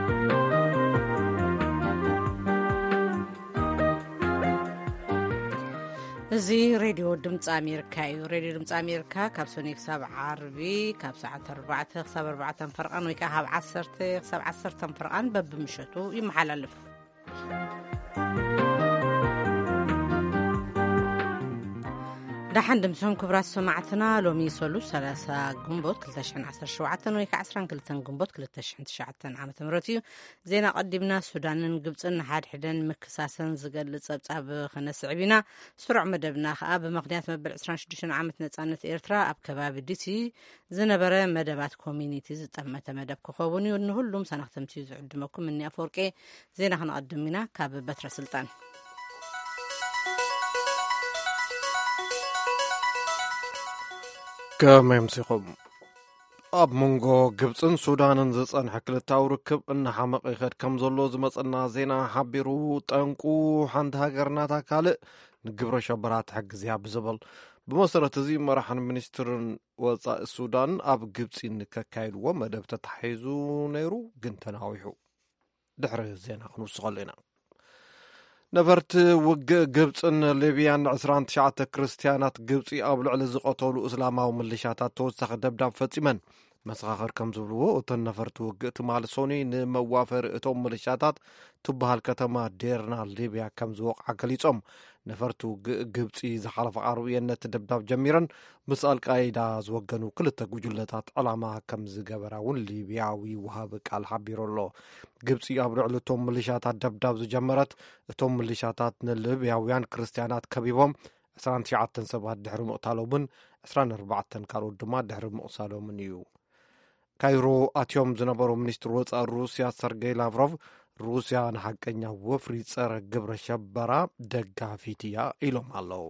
እዚ ሬድዮ ድምፂ ኣሜሪካ እዩ። ሬድዮ ድምፂ ኣሜሪካ ካብ ሶኒ ክሳብ ዓርቢ ካብ ሰዓት 4 ክሳብ 4 ፍርቃን ወይ ከዓ ካብ 10 ክሳብ 10 ፍርቃን በብምሸቱ ይመሓላለፍ። ዳሓን ድምፅም ክብራት ሰማዕትና ሎሚ ሰሉ 30 ግንቦት 2017 ወይ ከዓ 22 ግንቦት 2009 ዓ.ም እዩ። ዜና ቀዲምና ሱዳንን ግብፅን ሓድሕደን ምክሳሰን ዝገልጽ ጸብጻብ ክነስዕብ ኢና። ስሩዕ መደብና ከዓ ብምክንያት መበል 26 ዓመት ነጻነት ኤርትራ ኣብ ከባቢ ዲሲ ዝነበረ መደባት ኮሚኒቲ ዝጠመተ መደብ ክኸውን እዩ። ንሁሉም ሰናኽተምቲ ዝዕድመኩም እኒ ኣፈወርቄ ዜና ክንቀድም ኢና ካብ በትረ ስልጣን ከመምሲኹም ኣብ መንጎ ግብፅን ሱዳንን ዝጸንሐ ክልታዊ ርክብ እናሓመቐ ይኸድ ከም ዘሎ ዝመጸና ዜና ሓቢሩ ጠንቁ ሓንቲ ሃገርናታ ካልእ ንግብረ ሸበራት ሕግዝ እያ ብዝብል ብመሰረት እዚ መራሕን ሚኒስትርን ወፃኢ ሱዳን ኣብ ግብፂ ንከካይድዎ መደብ ተታሒዙ ነይሩ ግን ተናዊሑ ድሕሪ ዜና ክንውስኸሉ ኢና። ነፈርቲ ውግእ ግብፅን ሊብያን 29 ክርስቲያናት ግብፂ ኣብ ልዕሊ ዝቐተሉ እስላማዊ ምልሻታት ተወሳኺ ደብዳብ ፈጺመን መሰኻኽር ከም ዝብልዎ እተን ነፈርቲ ውግእ ትማል ሶኒ ንመዋፈሪ እቶም ምልሻታት ትበሃል ከተማ ዴርና ሊብያ ከም ዝወቕዓ ገሊፆም ነፈርቲ ውግእ ግብፂ ዝሓለፈ ዓርቢ እየን ነቲ ደብዳብ ጀሚረን ምስ ኣልቃይዳ ዝወገኑ ክልተ ጉጅለታት ዕላማ ከም ዝገበራ እውን ሊብያዊ ውሃቢ ቃል ሓቢሩ ኣሎ። ግብፂ ኣብ ልዕሊ እቶም ምልሻታት ደብዳብ ዝጀመረት እቶም ምልሻታት ንሊብያውያን ክርስቲያናት ከቢቦም 29 ሰባት ድሕሪ ምቕታሎምን 24 ካልኦት ድማ ድሕሪ ምቕሳሎምን እዩ። ካይሮ ኣትዮም ዝነበሩ ሚኒስትር ወፃኢ ሩስያ ሰርጌይ ላቭሮቭ ሩስያ ንሓቀኛ ወፍሪ ፀረ ግብረ ሸበራ ደጋፊት እያ ኢሎም ኣለዉ።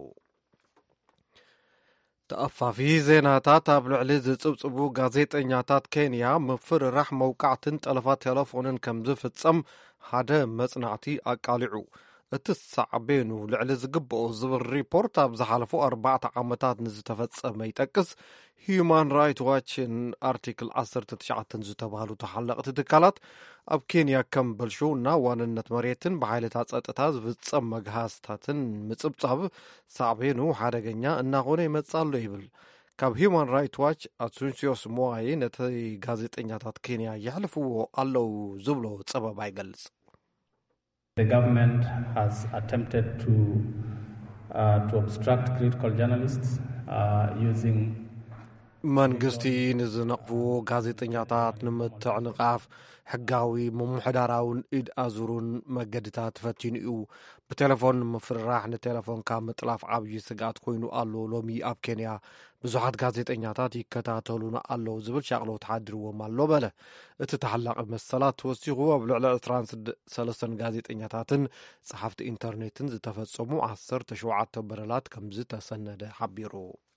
ተኣፋፊ ዜናታት ኣብ ልዕሊ ዝጽብጽቡ ጋዜጠኛታት ኬንያ ምፍርራሕ መውቃዕትን ጠለፋት ቴሌፎንን ከም ዝፍጸም ሓደ መጽናዕቲ ኣቃሊዑ እቲ ሳዕቤኑ ልዕሊ ዝግብኦ ዝብል ሪፖርት ኣብ ዝሓለፉ 4 ዓመታት ንዝተፈጸመ ይጠቅስ። ሂዩማን ራይት ዋችን ኣርቲክል 19 ዝተባሃሉ ተሓለቕቲ ትካላት ኣብ ኬንያ ከም በልሾውና ዋንነት መሬትን ብሓይልታት ጸጥታ ዝፍጸም መግሃስታትን ምጽብጻብ ሳዕቤኑ ሓደገኛ እናኾነ ይመጻሎ ይብል። ካብ ሂዩማን ራይት ዋች ኣሱንሲዮስ ሞዋይ ነቲ ጋዜጠኛታት ኬንያ የሕልፍዎ ኣለዉ ዝብሎ ጸበባ ይገልጽ። The government has attempted to obstruct critical journalists using መንግስቲ ንዝነቕፍዎ ጋዜጠኛታት ንምትዕንቓፍ ሕጋዊ ምምሕዳራውን ኢድ ኣዙሩን መገድታት ፈቲኑ እዩ። ብቴሌፎን ምፍርራሕ ንቴሌፎንካ ምጥላፍ ዓብዪ ስጋት ኮይኑ ኣሎ። ሎሚ ኣብ ኬንያ ብዙሓት ጋዜጠኛታት ይከታተሉና ኣለዉ ዝብል ሻቅሎ ተሓዲርዎም ኣሎ በለ። እቲ ተሓላቂ መሰላት ተወሲኹ ኣብ ልዕሊ 23 ጋዜጠኛታትን ጸሓፍቲ ኢንተርኔትን ዝተፈጸሙ 17 በረላት ከም ዝተሰነደ ሓቢሩ።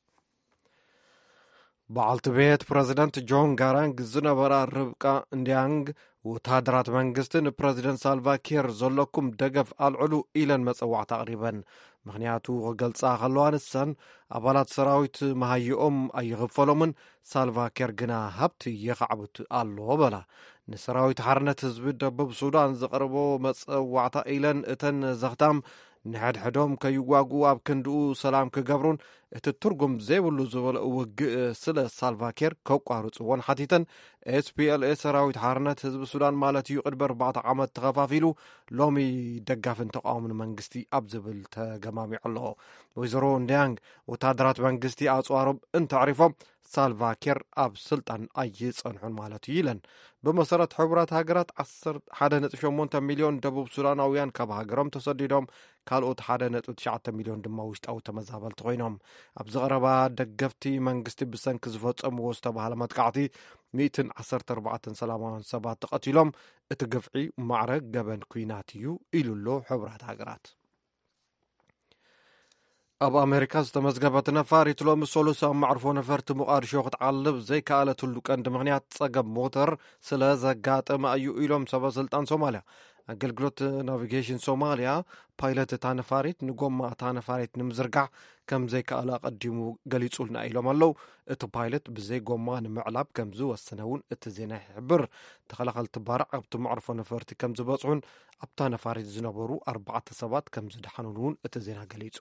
በዓልቲ ቤት ፕረዚደንት ጆን ጋራንግ ዝነበራ ርብቃ እንዲያንግ ወታደራት መንግስቲ ንፕረዚደንት ሳልቫኪር ዘለኩም ደገፍ ኣልዕሉ ኢለን መፀዋዕታ ኣቕሪበን። ምክንያቱ ክገልጻ ከለዋ ንሰን ኣባላት ሰራዊት መሃይኦም ኣይኽፈሎምን ሳልቫኪር ግና ሃብቲ የኻዕብት ኣሎ በላ። ንሰራዊት ሓርነት ህዝቢ ደቡብ ሱዳን ዘቕርቦ መፀዋዕታ ኢለን እተን ዘኽታም ንሕድሕዶም ከይዋግኡ ኣብ ክንድኡ ሰላም ክገብሩን እቲ ትርጉም ዘይብሉ ዝበለ ውግእ ስለ ሳልቫኪር ከቋርፅዎን ሓቲተን ኤስፒኤልኤ ሰራዊት ሓርነት ህዝቢ ሱዳን ማለት እዩ ቅድሚ 4 ዓመት ተኸፋፊሉ ሎሚ ደጋፍን ተቃውምን መንግስቲ ኣብ ዝብል ተገማሚዑ ኣሎ። ወይዘሮ እንዲያንግ ወታደራት መንግስቲ ኣፅዋሮም እንተዕሪፎም ሳልቫኪር ኣብ ስልጣን ኣይጸንሑን ማለት እዩ ኢለን። ብመሰረት ሕቡራት ሃገራት 1.8 ሚልዮን ደቡብ ሱዳናውያን ካብ ሃገሮም ተሰዲዶም ካልኦት 1.9 ሚልዮን ድማ ውሽጣዊ ተመዛበልቲ ኮይኖም ኣብ ዝቐረባ ደገፍቲ መንግስቲ ብሰንኪ ዝፈጸምዎ ዝተባሃለ መጥቃዕቲ 114 ሰላማውያን ሰባት ተቐቲሎም እቲ ግፍዒ ማዕረ ገበን ኩናት እዩ ኢሉሎ ሕቡራት ሃገራት። ኣብ ኣሜሪካ ዝተመዝገበት ነፋሪት ሎሚ ሰሉስ ኣብ ማዕርፎ ነፈርቲ ሞቃዲሾ ክትዓልብ ዘይከኣለትሉ ቀንዲ ምክንያት ጸገም ሞተር ስለ ዘጋጠመ እዩ ኢሎም ሰበስልጣን ሶማልያ። ኣገልግሎት ናቪጌሽን ሶማልያ ፓይለት እታ ነፋሪት ንጎማ እታ ነፋሪት ንምዝርጋሕ ከም ዘይከኣላ ቀዲሙ ገሊጹልና ኢሎም ኣለው። እቲ ፓይለት ብዘይ ጎማ ንምዕላብ ከም ዝወሰነ እውን እቲ ዜና ይሕብር። ተኸላኸልቲ ባርዕ ኣብቲ መዕርፎ ነፈርቲ ከም ዝበጽሑን ኣብታ ነፋሪት ዝነበሩ 4 ሰባት ከም ዝደሓኑን እውን እቲ ዜና ገሊጹ።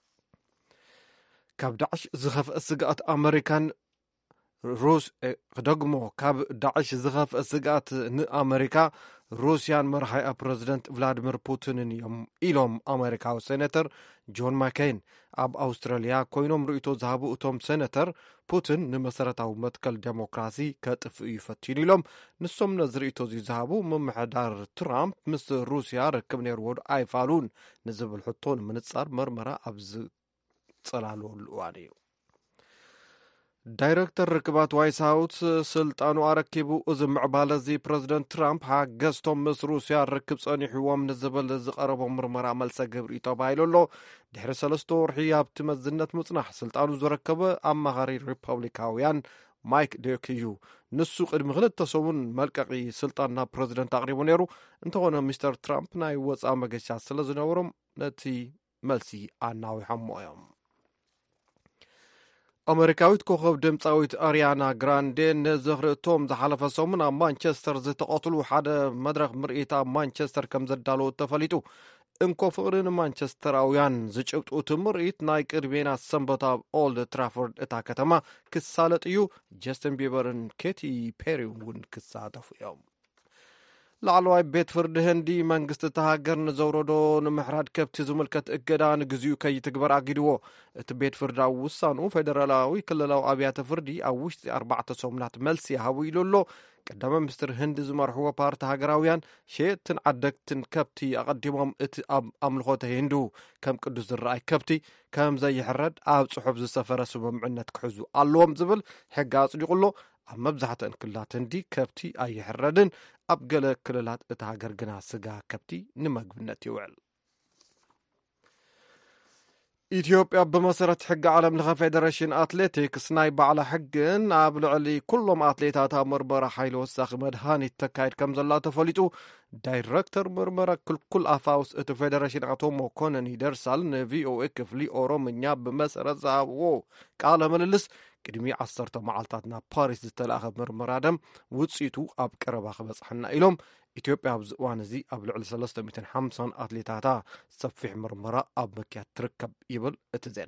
ካብ ዳዕሽ ዝኸፍአ ስጋኣት ኣሜሪካን ሩስ ደግሞ ካብ ዳዕሽ ዝኸፍአ ስጋኣት ንኣሜሪካ ሩስያን መርሓይ ፕረዚደንት ቭላድሚር ፑቲንን እዮም ኢሎም ኣሜሪካዊ ሴኔተር ጆን ማኬን ኣብ ኣውስትራልያ ኮይኖም ርእቶ ዝሃቡ እቶም ሴኔተር ፑቲን ንመሰረታዊ መትከል ዴሞክራሲ ከጥፍኡ ይፈትኑ ኢሎም ንሶም ነዚ ርእቶ ዝሃቡ ምምሕዳር ትራምፕ ምስ ሩስያ ርክብ ነይርዎ ኣይፋሉን ንዝብል ሕቶ ንምንጻር መርመራ ኣብ ዝጸላልወሉ እዋን እዩ። ዳይረክተር ርክባት ዋይት ሃውስ ስልጣኑ ኣረኪቡ እዚ ምዕባለ እዚ ፕረዚደንት ትራምፕ ሓገዝቶም ምስ ሩስያ ርክብ ጸኒሕዎም ንዝብል ዝቐረቦም ምርመራ መልሰ ግብሪ ተባሂሉ ኣሎ። ድሕሪ 3 ወርሒ ኣብቲ መዝነት ምጽናሕ ስልጣኑ ዝረከበ ኣማኻሪ ሪፐብሊካውያን ማይክ ዴክ እዩ። ንሱ ቅድሚ 2 ሰሙን መልቀቂ ስልጣን ናብ ፕረዚደንት ኣቕሪቡ ነይሩ። እንተኾነ ሚስተር ትራምፕ ናይ ወፃኢ መገሻ ስለ ዝነበሮም ነቲ መልሲ ኣናዊሖሞ እዮም። ኣሜሪካዊት ኮኸብ ድምፃዊት ኣርያና ግራንዴ ንዝኽርእቶም ዝሓለፈ ሰሙን ኣብ ማንቸስተር ዝተቐትሉ ሓደ መድረኽ ምርኢት ኣብ ማንቸስተር ከም ዘዳለወ ተፈሊጡ። እንኮ ፍቕሪ ንማንቸስተራውያን ዝጭብጡ ምርኢት ናይ ቅድሜና ሰንበት ኣብ ኦልድ ትራፎርድ እታ ከተማ ክሳለጥ እዩ። ጀስትን ቢበርን ኬቲ ፔሪ እውን ክሳተፉ እዮም። ላዕለዋይ ቤት ፍርዲ ህንዲ መንግስቲ ተሃገር ንዘውረዶ ንምሕራድ ከብቲ ዝምልከት እገዳ ንግዚኡ ከይትግበር ኣጊድዎ። እቲ ቤት ፍርዲ ኣብ ውሳኑ ፌደራላዊ ክልላዊ ኣብያተ ፍርዲ ኣብ ውሽጢ 4 ሰሙናት መልሲ ይሃቡ ኢሉ ኣሎ። ቀዳመ ሚኒስትር ህንዲ ዝመርሕዎ ፓርቲ ሃገራውያን ሸየጥትን ዓደግትን ከብቲ ኣቐዲሞም እቲ ኣብ ኣምልኾተ ሂንዱ ከም ቅዱስ ዝረኣይ ከብቲ ከም ዘይሕረድ ኣብ ጽሑፍ ዝሰፈረ ስምምዕነት ክሕዙ ኣለዎም ዝብል ሕጊ ኣጽዲቑሎ። ኣብ መብዛሕትአን ክልላት ህንዲ ከብቲ ኣይሕረድን። ኣብ ገለ ክልላት እቲ ሃገር ግና ስጋ ከብቲ ንምግብነት ይውዕል። ኢትዮጵያ ብመሰረት ሕጊ ዓለም ለኸ ፌደሬሽን ኣትሌቲክስ ናይ ባዕላ ሕግን ኣብ ልዕሊ ኩሎም ኣትሌታት ኣብ ምርመራ ሓይሊ ወሳኺ መድሃኒት ተካይድ ከም ዘላ ተፈሊጡ። ዳይረክተር ምርመራ ክልኩል ኣፋውስ እቲ ፌደሬሽን ኣቶ መኮነን ይደርሳል ንቪኦኤ ክፍሊ ኦሮምኛ ብመሰረት ዝሃብዎ ቃለ ምልልስ ቅድሚ 10 መዓልታት ናብ ፓሪስ ዝተላእኸ ምርመራ ደም ውፅኢቱ ኣብ ቀረባ ክበጽሐና ኢሎም ኢትዮጵያ ኣብዚ እዋን እዚ ኣብ ልዕሊ 350 ኣትሌታታ ሰፊሕ ምርመራ ኣብ መክያድ ትርከብ ይብል እቲ ዜና።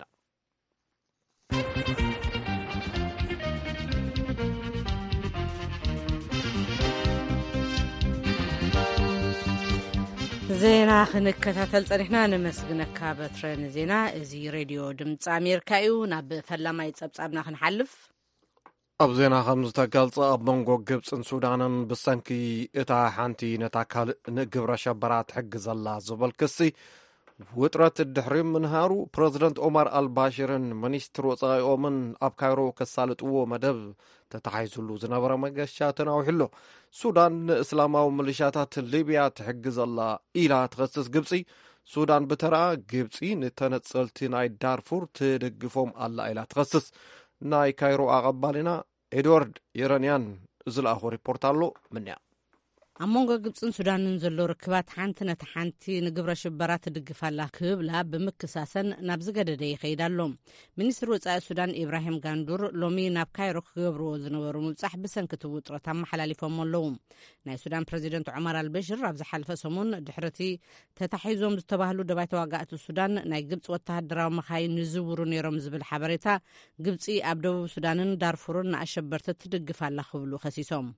ዜና ክንከታተል ጸኒሕና ንመስግነካ በትረን ዜና እዚ ሬድዮ ድምፂ ኣሜሪካ እዩ። ናብ ፈላማይ ጸብጻብና ክንሓልፍ ኣብ ዜና ከም ዝተገልጸ ኣብ መንጎ ግብፅን ሱዳንን ብሰንኪ እታ ሓንቲ ነታ ካልእ ንግብረ ሸበራት ሕጊ ዘላ ዝብል ክሲ ውጥረት ድሕሪ ምንሃሩ ፕረዚደንት ኦማር አልባሽርን ሚኒስትር ወፃኢኦምን ኣብ ካይሮ ከሳልጥዎ መደብ ተተሓይዙሉ ዝነበረ መገሻ ተናዊሕሎ። ሱዳን ንእስላማዊ ሚሊሻታት ሊብያ ትሕጊ ዘላ ኢላ ትኸስስ ግብፂ። ሱዳን ብተራ ግብፂ ንተነጸልቲ ናይ ዳርፉር ትድግፎም ኣላ ኢላ ትኸስስ። ናይ ካይሮ ኣቐባሊና ኤድዋርድ የረንያን ዝለኣኹ ሪፖርት ኣሎ ምንያ ኣብ መንጎ ግብፅን ሱዳንን ዘሎ ርክባት ሓንቲ ነቲ ሓንቲ ንግብረ ሽበራት ትድግፋላ ክብላ ብምክሳሰን ናብ ዝገደደ ይኸይድ ኣሎ። ሚኒስትር ወፃኢ ሱዳን ኢብራሂም ጋንዱር ሎሚ ናብ ካይሮ ክገብርዎ ዝነበሩ ምብጻሕ ብሰንኪ ውጥረት ኣመሓላሊፎም ኣለዉ። ናይ ሱዳን ፕረዚደንት ዑመር አልበሽር ኣብ ዝሓለፈ ሰሙን ድሕርቲ ተታሒዞም ዝተባህሉ ደባይ ተዋጋእቲ ሱዳን ናይ ግብፂ ወተሃደራዊ መኻይን ንዝውሩ ነይሮም ዝብል ሓበሬታ ግብፂ ኣብ ደቡብ ሱዳንን ዳርፉርን ንኣሸበርቲ ትድግፋላ ክብሉ ከሲሶም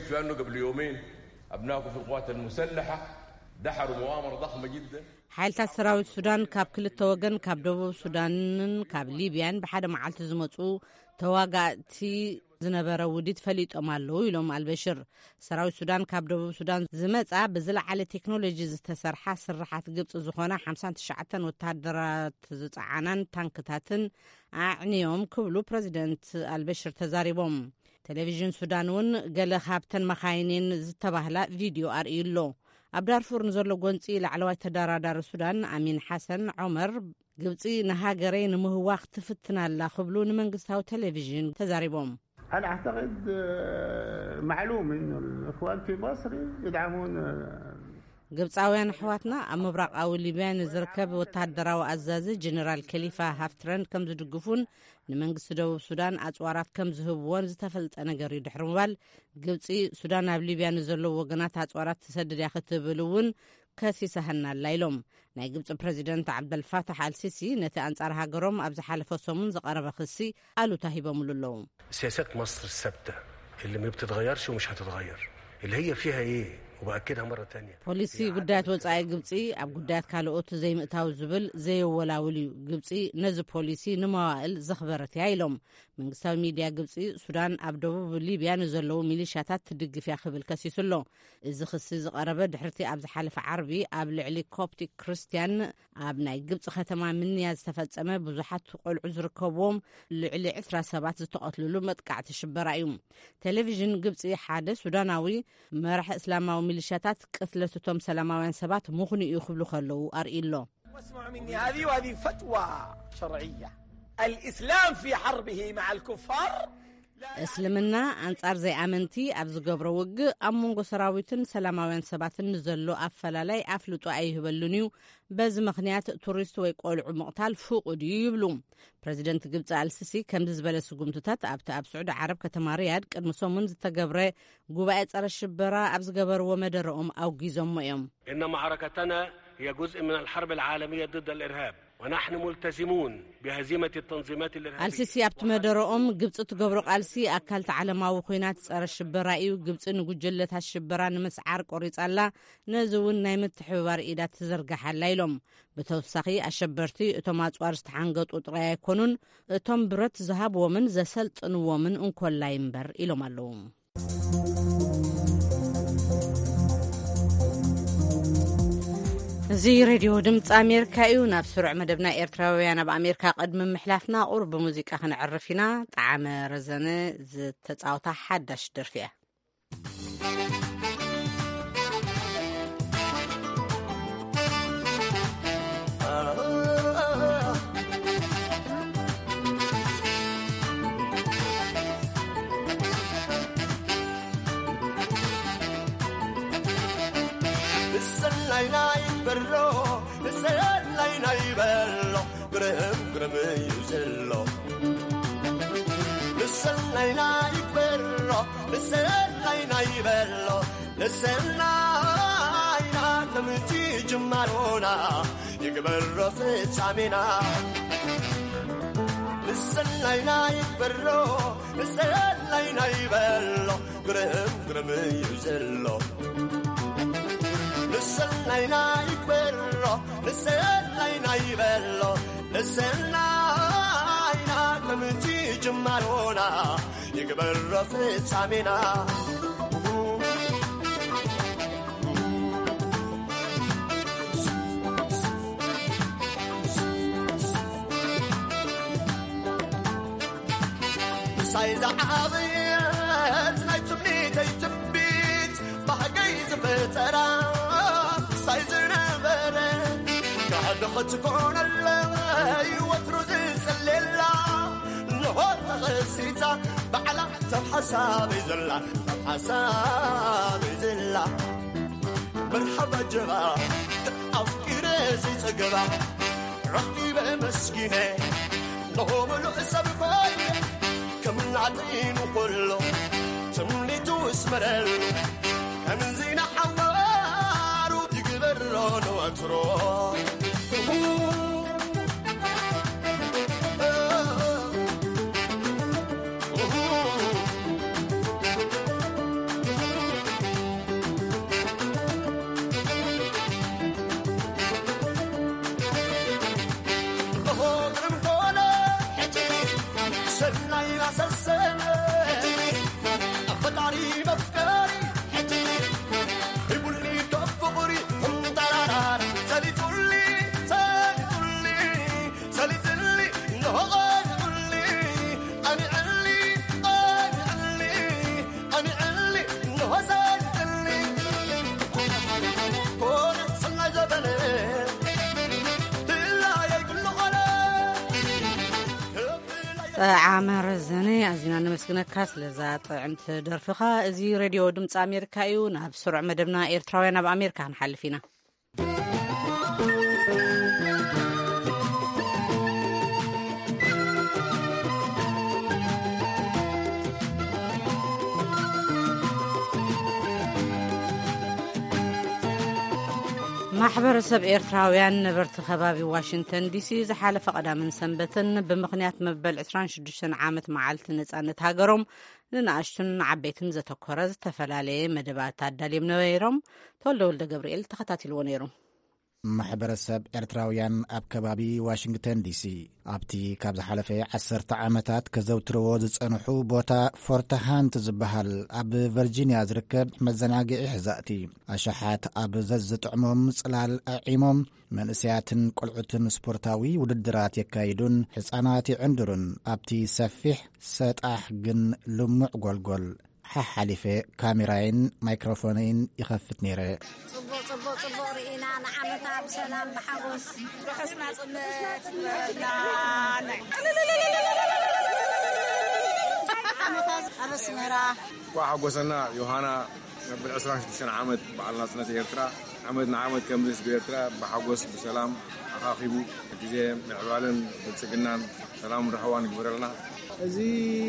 أبناؤكم في القوات المسلحة دحروا مؤامرة ضخمة جدا ሓይልታት ሰራዊት ሱዳን ካብ ክልተ ወገን ካብ ደቡብ ሱዳንን ካብ ሊብያን ብሓደ መዓልቲ ዝመፁ ተዋጋእቲ ዝነበረ ውዲት ፈሊጦም ኣለዉ ኢሎም አልበሽር። ሰራዊት ሱዳን ካብ ደቡብ ሱዳን ዝመጻ ብዝለዓለ ቴክኖሎጂ ዝተሰርሓ ስራሓት ግብፂ ዝኾነ 59 ወተሃደራት ዝፀዓናን ታንክታትን ኣዕንዮም ክብሉ ፕረዚደንት አልበሽር ተዛሪቦም። ቴሌቪዥን ሱዳን እውን ገለ ካብተን መኻይንን ዝተባህላ ቪድዮ ኣርእዩሎ። ኣብ ዳርፉር ንዘሎ ጎንፂ ላዕለዋይ ተደራዳሪ ሱዳን አሚን ሓሰን ዑመር ግብፂ ንሃገረይ ንምህዋኽ ትፍትናላ ክብሉ ንመንግስታዊ ቴሌቪዥን ተዛሪቦም። أنا أعتقد معلوم إنه الإخوان في مصر يدعمون ግብፃውያን ኣሕዋትና ኣብ ምብራቃዊ ሊብያ ንዝርከብ ወተሃደራዊ ኣዛዚ ጀነራል ከሊፋ ሃፍትረን ከም ዝድግፉን ንመንግስቲ ደቡብ ሱዳን ኣጽዋራት ከም ዝህብዎን ዝተፈልጠ ነገር እዩ። ድሕሪ ምባል ግብፂ ሱዳን ኣብ ሊብያ ንዘለዉ ወገናት ኣጽዋራት ትሰድድ እያ ክትብል እውን ከሲሰህና ኣላ ኢሎም ናይ ግብፂ ፕረዚደንት ዓብደልፋታሕ አልሲሲ ነቲ አንጻር ሃገሮም ኣብ ዝሓለፈ ሰሙን ዝቀረበ ክሲ አሉታ ሂቦምሉ ኣለዉ። سياسات مصر الثابته اللي ما بتتغيرش ومش هتتغير اللي هي فيها ايه وبأكدها مرة تانية ፖሊሲ ጉዳያት ወፃኢ ግብፂ ኣብ ጉዳያት ካልኦት ዘይምእታው ዝብል ዘየወላውል እዩ። ግብፂ ነዚ ፖሊሲ ንመዋእል ዘኽበረት እያ ኢሎም መንግስታዊ ሚድያ ግብፂ ሱዳን ኣብ ደቡብ ሊብያ ንዘለዉ ሚሊሻታት ትድግፍ እያ ክብል ከሲሱ ኣሎ። እዚ ክሲ ዝቐረበ ድሕርቲ ኣብ ዝሓለፈ ዓርቢ ኣብ ልዕሊ ኮፕቲክ ክርስቲያን ኣብ ናይ ግብፂ ከተማ ምንያ ዝተፈጸመ ብዙሓት ቆልዑ ዝርከብዎም ልዕሊ 20 ሰባት ዝተቐትልሉ መጥቃዕቲ ሽበራ እዩ። ቴሌቪዥን ግብፂ ሓደ ሱዳናዊ መራሒ እስላማዊ ሚሊሻታት ቅትለትቶም ሰላማውያን ሰባት ምኹንኡ ይኽብሉ ከለዉ ኣርእሎ واسمعوا مني هذه فتوى شرعية الإسلام في حربه مع الكفار እስልምና አንጻር ዘይኣመንቲ ኣብ ዝገብሮ ውግእ ኣብ መንጎ ሰራዊትን ሰላማውያን ሰባትን ንዘሎ ኣፈላላይ ኣፍልጦ ኣይህበሉን እዩ። በዚ ምክንያት ቱሪስት ወይ ቆልዑ ምቕታል ፍቁድ እዩ ይብሉ ፕረዚደንት ግብፂ አልሲሲ። ከምዚ ዝበለ ስጉምትታት ኣብቲ ኣብ ስዑድ ዓረብ ከተማ ሪያድ ቅድሚ ሰሙን ዝተገብረ ጉባኤ ጸረ ሽበራ ኣብ ዝገበርዎ መደረኦም ኣውጊዞሞ እዮም። إن معركتنا هي جزء من الحرب العالمية ضد الإرهاب ونحن ملتزمون بهزيمة التنظيمات الإرهابية. አልሲሲ ኣብቲ መደረኦም ግብፂ ትገብሮ ቃልሲ ኣካልቲ ዓለማዊ ኩናት ጸረ ሽበራ እዩ። ግብፂ ንጉጅለታት ሽበራ ንምስዓር ቆሪጻላ ነዚ እውን ናይ ምትሕብባር ኢዳት ትዘርጋሓላ ኢሎም ብተወሳኺ ኣሸበርቲ እቶም ኣጽዋር ዝተሓንገጡ ጥራይ ኣይኮኑን እቶም ብረት ዝሃብዎምን ዘሰልጥንዎምን እንኮላይ እምበር ኢሎም ኣለዉ። እዚ ሬድዮ ድምፂ ኣሜሪካ እዩ። ናብ ስሩዕ መደብና ኤርትራውያን ኣብ ኣሜሪካ ቅድሚ ምሕላፍና ቁርብ ሙዚቃ ክንዕርፍ ኢና። ጣዕመ ረዘነ ዝተፃወታ ሓዳሽ ደርፊ እያ። سايز عابيت نايتبني تيتبيت بحقيز فترة سايز نبرة قاعد خطكون اللي وترز سليلا نهار غسيتا بعلا تبحسابي زلا تبحسابي زلا مرحبا جبا أفكر زي تقبا رقيبة مسكينة نهوم الأسب فاية كمن عطين وقله تمليتو اسمرل كمن زين حوار وتقبرون واترون Tell it only عامر زني أزينا نمسكنا كاس لذات عند درفخة زي راديو دمت أمريكا يونا بسرعة مدبنا إيرتراوينا بأمريكا هنحل فينا ማሕበረሰብ ኤርትራውያን ነበርቲ ከባቢ ዋሽንግተን ዲሲ ዝሓለፈ ቀዳምን ሰንበትን ብምኽንያት መበል 26 ዓመት መዓልቲ ነጻነት ሃገሮም ንንኣሽቱን ዓበይትን ዘተኮረ ዝተፈላለየ መደባት ኣዳልዮም ነይሮም። ተወልደ ወልደ ገብርኤል ተኸታቲልዎ ነይሩ። ማሕበረሰብ ኤርትራውያን ኣብ ከባቢ ዋሽንግተን ዲሲ ኣብቲ ካብ ዝሓለፈ 10 ዓመታት ከዘውትርዎ ዝጸንሑ ቦታ ፎርትሃንት ዝበሃል ኣብ ቨርጂንያ ዝርከብ መዘናግዒ ሕዛእቲ ኣሸሓት ኣብ ዘዝጥዕሞም ጽላል ኣዒሞም መንእስያትን ቆልዑትን ስፖርታዊ ውድድራት የካይዱን ሕፃናት ይዕንድሩን ኣብቲ ሰፊሕ ሰጣሕ ግን ልሙዕ ጎልጎል ሓሓሊፈ ካሜራይን ማይክሮፎንን ይኸፍት ነይረ። ጽቡቕ ርኢና ንዓመታ ብሰላም ብሓጎስ ርሑስና ጽነት ኣበስሜራ وحقوسنا يوهانا بالعسران 26 عامت بعلنا سنة إيرترا عمدنا عامت كمبلس بإيرترا بحقوس بسلام أخاخيبو كذا معبالن بتسجنان سلام رحوان كبر لنا أزي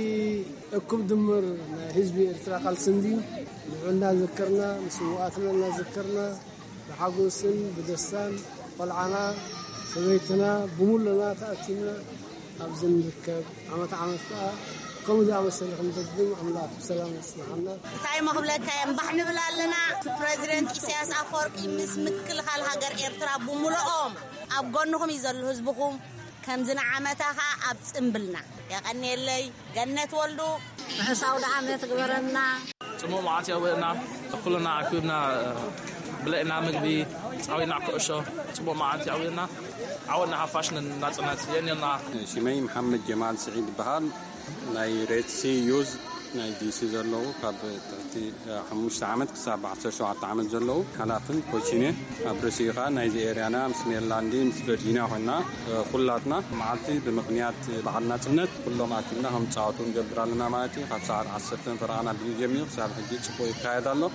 أكب دمر حزب إيرترا قال سندي عندنا ذكرنا مسوقاتنا ذكرنا بحقوسن بدستان والعنا سويتنا بمولنا تأتينا أبزن ركب عمت كم ذا مسألة مقدم عملات بسلام اسمعنا. تايم قبلك يوم بحن بلالنا بريزيدنت إسياس أفورقي مسمكل هالهجر إيرترا بمولهم أبغونهم يزلوا حزبهم كم زنا عمتها أبسمبلنا يعني اللي جنة ولدو حساود عمت قبرنا. سمو معاتي أولنا كلنا عكوبنا بلقنا مقبي عوينا عكوشة سمو معاتي أولنا عودنا عفاشنا الناس يعني شمي محمد جمال سعيد بهان ناي ريت سي يوز ناي دي سي زلو كاب ترتي 5 عامات كساب 17 عامات زلو حالاتن كوتشيني ابرسيغا ناي دي اريانا مسميرلاندي فيرجينيا هنا كلاتنا معاتي بمقنيات بعلنا تنت كلهم اكلنا هم تعاطون جبرالنا ماتي خاص ساعه 10 فرعنا بيجميو حساب حجي صبو يكايدالو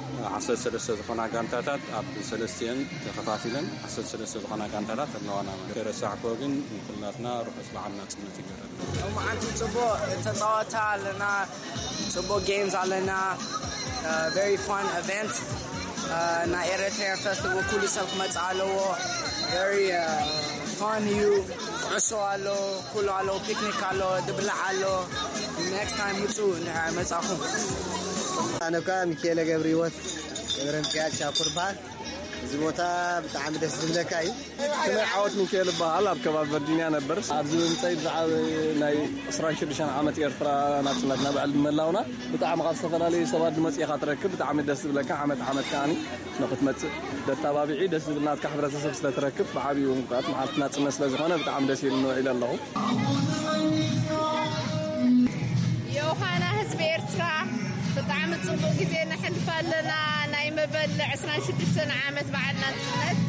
13 زخنا غانتاتات اب سلسين تخفافيلن 13 زخنا غانتاتات لوانا كرسع كوغن كلاتنا روح اسمعنا تنت يجرا ومعاتي صبو تطاوتا لنا صبو games علينا very fun event na Eritrea festival كل سنة متعالو very fun you عشو على كل على picnic على دبلع على next time متو متعاهم أنا كان ميكيلا جبريوت جبران كيال شاكر بار زبوتا بتعمل دس دبلكاي كنا عاوت ميكيلا بحال بكباب فردينيا نبر عبزو نصيد زعاب ناي اسران شدشان عامت إيرترا ناتشناتنا بعد ملاونا بتاع مقال سفرالي سواد دمسي خاطركب بتعمل دس دبلكا عامت كاني نقط مت دتابابعي دس دبلنات كحبرتسب ستركب بحابي ومقات معلتنا تنس لزخونه بتعمل دس انه الى الله يوهانا حزب إيرترا بطعم تصبو كذي نحلف لنا نايمة بل 26 عامت بعدنا نتنت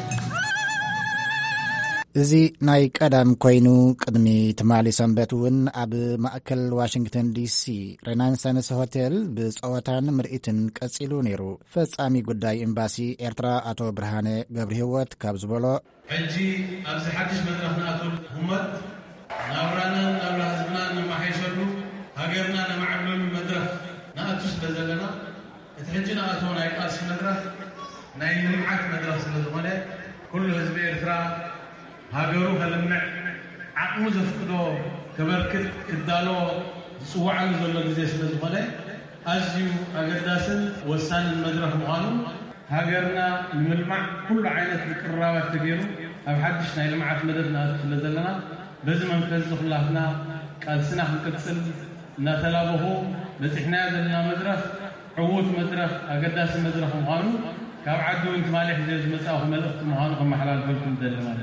እዚ ናይ ቀዳም ኮይኑ ቅድሚ ትማሊ ሰንበትውን ኣብ ማእከል ዋሽንግተን ዲሲ ሬናንሳንስ ሆቴል ብፀወታን ምርኢትን ቀፂሉ ነይሩ። ፈጻሚ ጉዳይ ኤምባሲ ኤርትራ አቶ ብርሃነ ገብረህይወት ካብ ዝበሎ ሕጂ ኣብዚ ሓድሽ መድረኽ ንኣቶም ሁመት ናብራናን ናብራ ህዝብና ንማሓይሸሉ ሃገርና ንማዕበሉ መድረኽ نأتو سلزلنا اتحجنا أتو ناي قاس مدرخ ناي لمعات مدرخ سلزمنا كل حزب إيرترا هاجرو هلمع عقمو زفقدو كبركت إدالو سوعا زلو جزي سلزمنا أزيو أقداسن وسان المدرخ مغانو هاجرنا نلمع كل عينة القرابة تجيرو أو حدش ناي لمعات مدرخنا سلزلنا بزمن فزخ اللهنا قالسنا حنكتسل نتلابهو بسحنا لنا مدرخ عوت مدرخ أقداس مدرخ مغانو كاب عدو انت مالي حزيز مساوه ملغت مغانو كما حلال فلكم دل مالي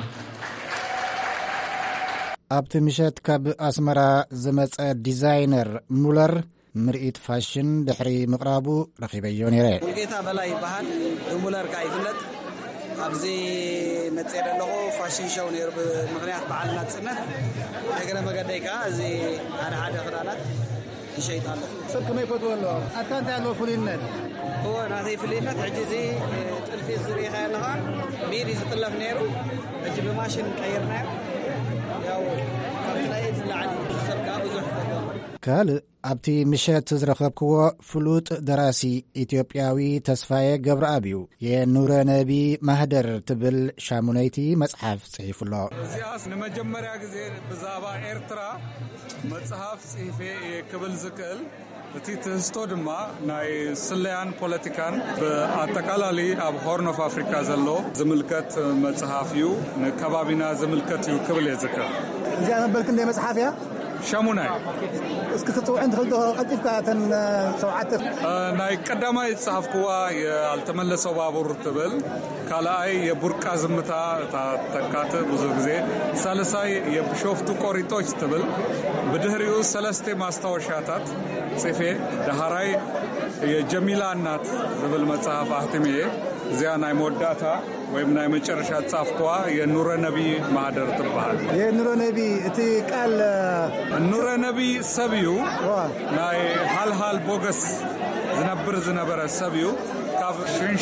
ኣብቲ ምሸት ካብ ኣስመራ ዝመፀ ዲዛይነር ሙለር ምርኢት ፋሽን ድሕሪ ምቕራቡ ረኺበዮ ነይረ። ሙልጌታ በላይ ይበሃል ሙለር ጋ ይፍለጥ أبزي متسير له فاشين شو نير بمغنيات بعلنا سنة لكن ما قد يكا زي هذا خدانات شيء ثاني. سبك ما يفوتوا له أكانت عنده فلينات. هو نادي فلينات عجزي تلفي الزريخة لها ميري زطلف نيرو أجيب ماشين كيرنا ياو كلايد لعن سبكا بزح. ካልእ ኣብቲ ምሸት ዝረኸብክዎ ፍሉጥ ደራሲ ኢትዮጵያዊ ተስፋዬ ገብረአብ እዩ የኑረ ነቢ ማህደር ትብል ሻሙነይቲ መጽሓፍ ጽሒፉሎ እዚኣስ ንመጀመርያ ግዜ ብዛባ ኤርትራ መጽሓፍ ጽሒፌ ክብል ዝክእል እቲ ትህዝቶ ድማ ናይ ስለያን ፖለቲካን ብኣጠቃላሊ ኣብ ሆርን ኦፍ ኣፍሪካ ዘሎ ዝምልከት መጽሓፍ እዩ ንከባቢና ዝምልከት እዩ ክብል የዝክእል እዚኣ ነበልክ እንደ መጽሓፍ እያ ሻሙናይ እስኪ ክትውዕን ትኽእል ዶ ቀጢፍካ ተን ሸውዓተ ናይ ቀዳማይ ጽሓፍክዋ ያልተመለሰው ባቡር ትብል ካልኣይ የቡርቃ ዝምታ ተካተ ብዙ ግዜ ሳልሳይ የብሾፍቱ ቆሪጦች ትብል ብድህሪኡ ሰለስተ ማስታወሻታት ጽፌ ዳሃራይ የጀሚላ እናት ዝብል መጽሐፍ አህትሚዬ እዚያ ናይ መወዳእታ ወይም ናይ መጨረሻ ጻፍኳ የኑረ ነቢ ማህደር ትባሃል የኑረ ነቢ እቲ ቃል ኑረ ነቢ ሰብዩ ናይ ሃልሃል ቦገስ ዝነበረ ሰብዩ ካብ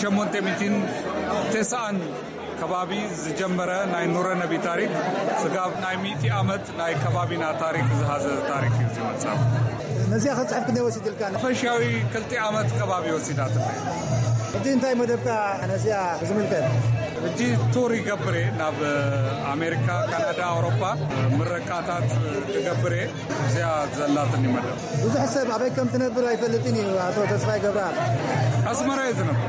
1890 ከባቢ ዝጀመረ ናይ ኑረ ነቢ ታሪክ ስጋብ ናይ 100 ዓመት ናይ ከባቢና ታሪክ ዝሃዘ ታሪክ እዩ ዝመጽፍ ነዚያ ከጽሕፍ ክንደይ ወሲድልካ ፈሻዊ 2 ዓመት ከባቢ ወሲዳት እቲ እንታይ መደብካ ነዚያ ዝምልከት እጂ ቱር ይገብሬ ናብ ኣሜሪካ ካናዳ ኣውሮፓ ምረቃታት ትገብሬ እዚያ ዘላትኒ መደብ ብዙሕ ሰብ ኣበይ ከም ትነብር ኣይፈልጥን እዩ ኣቶ ተስፋይ ገብረአብ ኣስመራ እዩ ዝነብር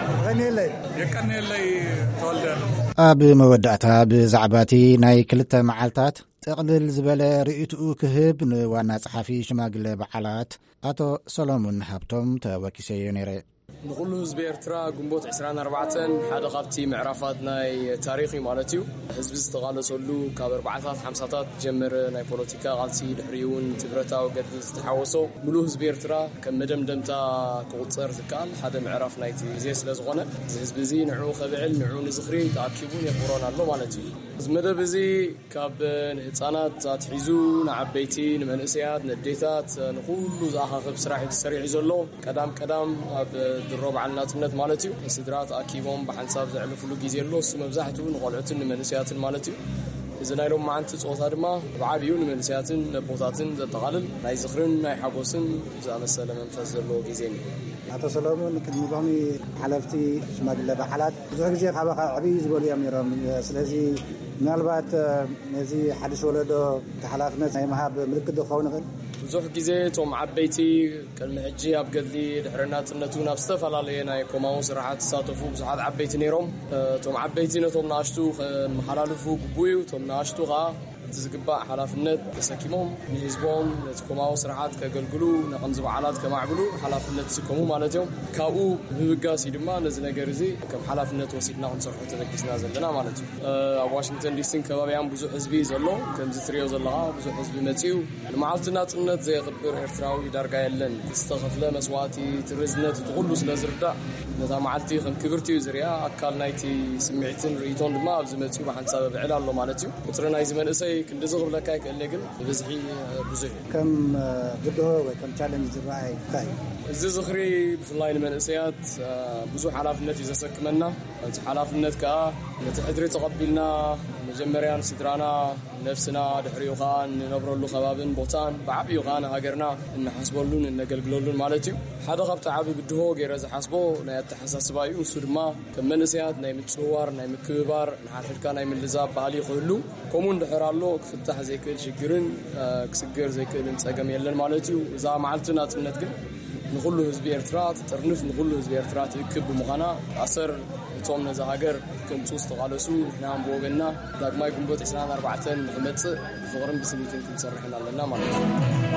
የቀኒየለይ ተወልደ ኣብ መወዳእታ ብዛዕባ እቲ ናይ 2 መዓልታት ጠቕልል ዝበለ ርእይትኡ ክህብ ንዋና ጸሓፊ ሽማግለ በዓላት ኣቶ ሰሎሞን ሃብቶም ተወኪሰዮ ነይረ ንኩሉ ህዝቢ ኤርትራ ግንቦት 24 ሓደ ካብቲ ምዕራፋት ናይ ታሪኽ ማለት እዩ ህዝቢ ዝተቃለሰሉ ካብ 40-50ታት ጀመረ ናይ ፖለቲካ ቃልሲ ድሕሪውን ትብረታዊ ገዲ ዝተሓወሶ ሙሉ ህዝቢ ኤርትራ ከም መደምደምታ ክቁፀር ዝከኣል ሓደ ምዕራፍ ናይቲ ግዜ ስለ ዝኾነ ህዝቢ እዚ ንዑ ከብዕል ንዑ ንዝኽሪ ተኣኪቡን የኽብሮን ኣሎ ማለት እዩ እዚ መደብ እዚ ካብ ንህፃናት ኣትሒዙ ንዓበይቲ ንመንእሰያት ንዴታት ንኩሉ ዝኣኻኽብ ስራሕ ተሰሪዑ ዘሎ ቀዳም ኣብ ድሮ ባዓልናጽነት ማለት እዩ ስድራ ተኣኪቦም ብሓንሳብ ዘዕልፍሉ ግዜ ኣሎ እሱ መብዛሕትኡ ንቆልዑትን ንመንእሰያትን ማለት እዩ እዚ ናይ ሎም መዓልቲ ፆታ ድማ ብዓብዩ ንመንእሰያትን ነቦታትን ዘጠቓልል ናይ ዝኽርን ናይ ሓጎስን ዝኣመሰለ መንፈስ ዘለዎ ግዜ እዩ ኣቶ ሰሎሞን ቅድሚ ሎሚ ሓለፍቲ ሽማግለ በዓላት ብዙሕ ግዜ ካባኻ ዕብይ ዝበሉ እዮም ነይሮም ስለዚ ምናልባት ነዚ ሓድሽ ወለዶ ተሓላፍነት ናይ ምሃብ ምልክት ክኸውን ይኽእል ብዙሕ ግዜ እቶም ዓበይቲ ቅድሚ ሕጂ ኣብ ገድሊ ድሕርናጽነቱ ናብ ዝተፈላለየ ናይ ኮማው ስራሓት ዝሳተፉ ብዙሓት ዓበይቲ ነይሮም እቶም ዓበይቲ ነቶም ንኣሽቱ መሓላልፉ ግቡእ እዩ እቶም ንኣሽቱ ከዓ ዝግባእ ሓላፍነት ተሰኪሞም ንህዝቦም ነቲ ኮማው ስራሓት ከገልግሉ ንኸምዚ በዓላት ከማዕብሉ ሓላፍነት ዝስከሙ ማለት እዮም ካብኡ ብብጋሲ ድማ ነዚ ነገር እዚ ከም ሓላፍነት ወሲድና ክንሰርሖ ተበጊስና ዘለና ማለት እዩ ኣብ ዋሽንግተን ዲሲን ከባቢያን ብዙሕ ህዝቢ ዘሎ ከምዚ ትሪኦ ዘለኻ ብዙሕ ህዝቢ መፂኡ ንመዓልቲ ናጽነት ዘየኽብር ኤርትራዊ ዳርጋ የለን ዝተኸፍለ መስዋዕቲ ትርዝነት ትኩሉ ስለ ዝርዳእ ነታ መዓልቲ ከም ክብርቲ እዩ ዝርያ ኣካል ናይቲ ስምዒትን ርእይቶን ድማ ኣብዚ መፂኡ ብሓንሳብ ብዕል ኣሎ ማለት እዩ ቁጥሪ ናይዚ መንእሰይ ክንዲ ዝኽብለካ ይክእል ግን ብብዝሒ ብዙሕ ከም ግድሆ ወይ ከም ቻለንጅ ዝረኣይ እንታይ እዚ ዝኽሪ ብፍላይ ንመንእሰያት ብዙሕ ሓላፍነት እዩ ዘሰክመና እቲ ሓላፍነት ከዓ ነቲ ሕድሪ ተቐቢልና መጀመርያ ንስድራና ነፍስና ድሕሪኡ ከዓ ንነብረሉ ከባብን ቦታን ብዓብዩ ከዓ ንሃገርና እንሓስበሉን እነገልግለሉን ማለት እዩ ሓደ ካብቲ ዓብ ግድሆ ገይረ ዝሓስቦ ናይ ኣተሓሳስባ እዩ ንሱ ድማ ከም መንእሰያት ናይ ምፅዋር ናይ ምክብባር ንሓድሕድካ ናይ ምልዛብ ባህሊ ይኽእሉ ከምኡ እንድሕር ኣሎ ክፍታሕ ዘይክእል ሽግርን ክስገር ዘይክእልን ፀገም የለን ማለት እዩ እዛ መዓልቲ ናጽነት ግን ንኩሉ ህዝቢ ኤርትራ ትጥርንፍ ንኩሉ ህዝቢ ኤርትራ ትእክብ ብምዃና ኣሰር እቶም ነዚ ሃገር ከምፁ ዝተቃለሱ ንሕና ብወገንና ዳግማይ ግንቦት 24 ንክመፅእ ብፍቕርን ብስኒትን ክንሰርሕና ኣለና ማለት እዩ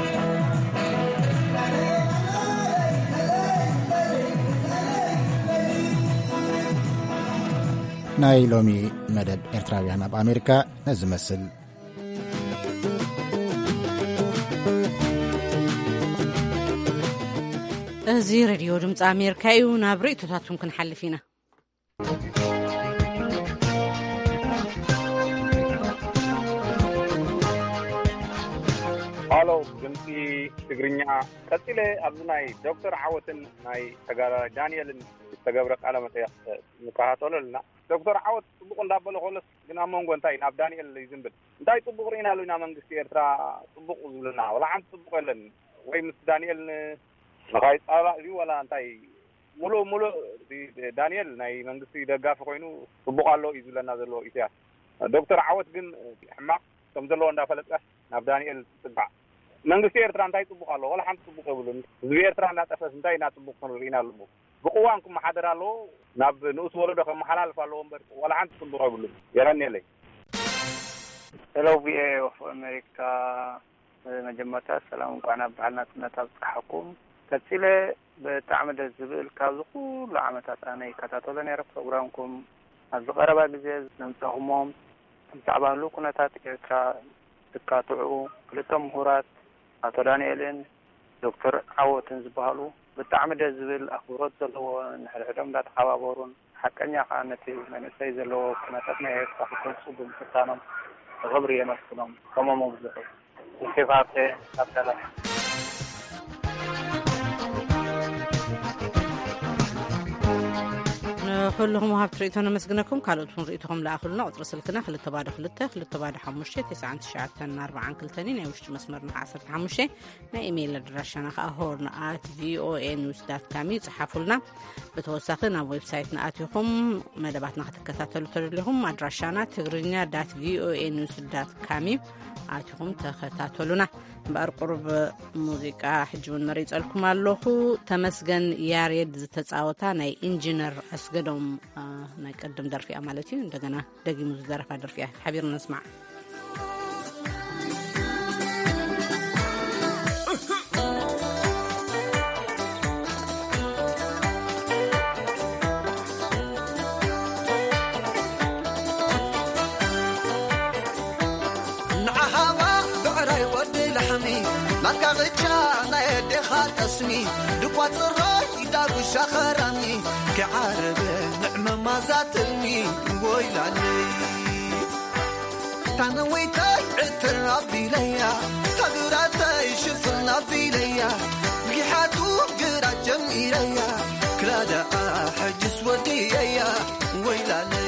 ናይ ሎሚ መደብ ኤርትራውያን ኣብ ኣሜሪካ ነዝመስል እዚ ሬድዮ ድምፂ ኣሜሪካ እዩ ናብ ርእይቶታቱን ክንሓልፍ ኢና هالو جنسي تقرنيا قتلة أبناي دكتور عوتن ناي تجار دانيال تجابرك على متى نكاهاتول لنا دكتور عوت تبقون دابل خالص جنا مونغون تاين أب دانيال يزنبل داي تبقورين هالو نامن كسيرترا تبقوا لنا ولا عم تبقوا لنا وين دانيال نقايد على ذي ولا أنتاي ملو دانيال ناي مندسي دقافة كوينو تبقوا له يزلنا ذلو إثيا دكتور عوت جن حماق تمزلو عند فلسفة ناب دانيال تبع መንግስቲ ኤርትራ እንታይ ጥቡቅ ኣሎ ወላ ሓንቲ ጥቡቅ ይብሉን ህዝቢ ኤርትራ እናጠፈስ እንታይ እናጥቡቅ ክንሪኢና ኣለዎ ብቁዋን ክመሓደር ኣለዎ ናብ ንኡስ ወለዶ ከመሓላልፍ ኣለዎ እምበር ወላ ሓንቲ ጥቡቅ ይብሉን የረኒለይ ሄሎ ቪኤ ኦፍ አሜሪካ መጀመርታ ሰላም እንኳን አባልና ተናታብ ተሐኩም ከጽለ በጣዕም ደስ ዝብል ካብ ዝኩሉ ዓመታት ኣነ ይከታተሎ ነይረ ፕሮግራምኩም ኣብ ዝቐረባ ግዜ ነምፀኹሞም ብዛዕባሉ ኩነታት ኤርትራ ትካትዑ ክልተ ምሁራት አቶ ዳንኤልን ዶክተር ዓወትን ዝበሃሉ ብጣዕሚ ደስ ዝብል ኣኽብሮት ዘለዎ ንሕድሕዶም እንዳተሓባበሩን ሓቀኛ ከዓ ነቲ መንእሰይ ዘለዎ ኩነታት ናይ ኤርትራ ክገልፁ ብምፍታኖም ክብሪ የመስግኖም ከመሞም ዝኽእል ንሴፋርቴ ኣብተላ كلهم هاب تريتون مسجنكم قالوا تريتهم لآخرنا قطر سلكنا خلت تبادل حموشة 9 كل تانين يوشت مسمرنا 10 حموشة نا إيميل الدراشنا أهورنا @voanews.com صحفوا لنا بتوثقنا ويب سايتنا آتيهم مدباتنا تكتاتلوا لهم أدراشنا تغرينا .voanews.com آتيهم تكتاتلونا بقرب موسيقى حجون نريد لكم الله تمسجن ياريد تتصاوتا ناي إنجينر أسقدهم نقدم درفي أمالتي عندنا دقي مزدرفة درفيها حبير نسمع اسمي دقوات الراي داغ شخراني كعرب نعم ما زاتني ويلاني تنويتاي عتربي ليا تقراتاي شفنا بيليا بحاتو قرا جميليا كلادا حجس وديا ويلاني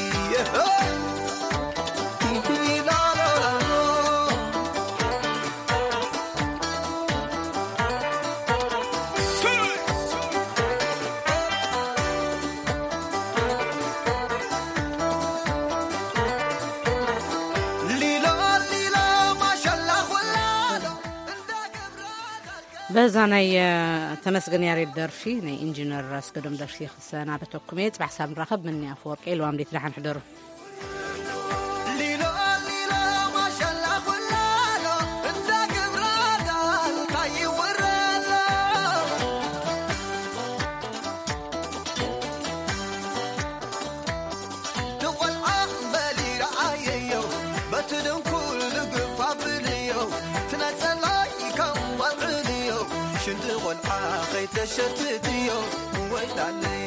بزاناي تمسجن ياريد درفي ناي انجينير اسقدم درفي خصنا بتوكميت بحساب راخب مني افورق لو عم ديت رح نحضر تشتتيو ويلاني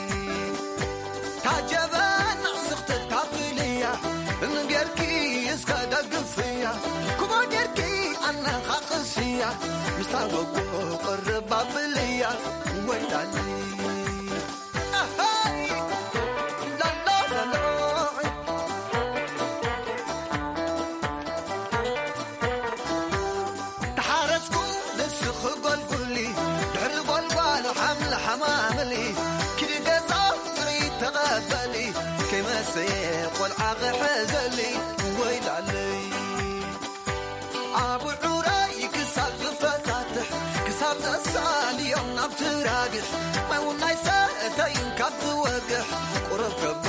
تعجبان عصقت التابلية نقركي يسكا دقفية كما قركي أنا خاقسية مستوى قرب بابلية ويلاني والعاقل حزلي ويل علي أبو عراي كسر فتاتح كسر السالي يوم نبتراقح ما وناي ساتين كف وقح قرب